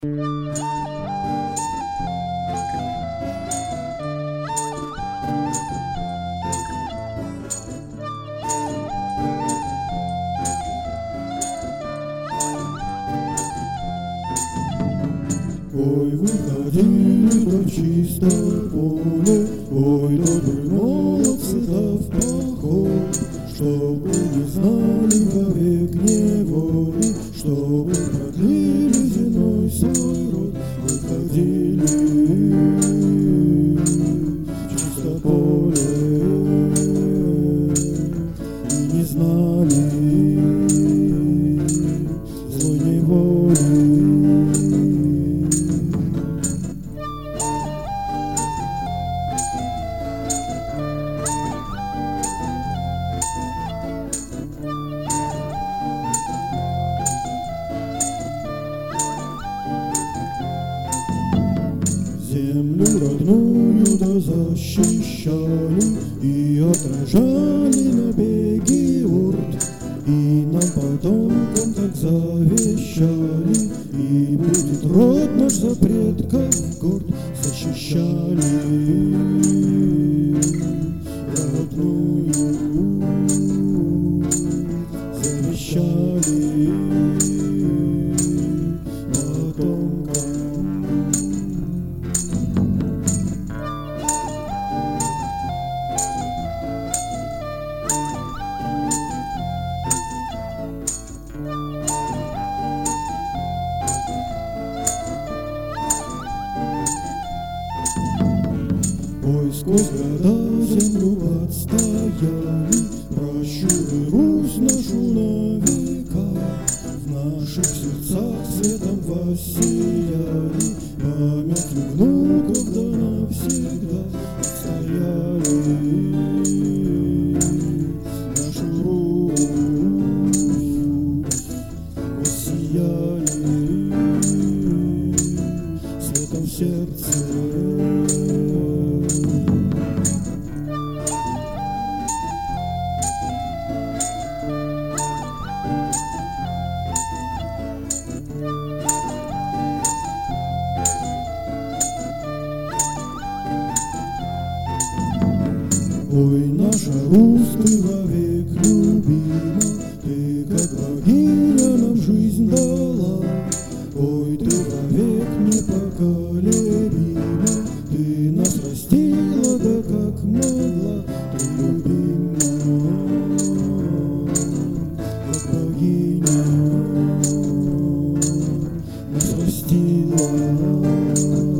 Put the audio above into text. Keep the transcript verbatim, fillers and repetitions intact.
Ой, выходили да в чистое поле, ой, добрые молодцы да в поход, чтобы не знали вовек неволи, чтобы продлили земной свой род. Выходили в чистое поле и не знали злой неволи. Землю родную да защищали и отражали набеги орд, и нам потомкам так завещали, и будет род наш за предков горд. Защищали родную, завещали потомкам. Ой, сквозь года землю отстояли, прощули Русь нашу на века, в наших сердцах светом воссияли, памятью внуков да навсегда отстояли нашу Русь, воссияли светом в сердце. Ой, наша Русь, ты вовек любима, ты как богиня нам жизнь дала. Ой, ты вовек непоколебима, ты нас растила, да как могла, ты любима, как богиня нас растила.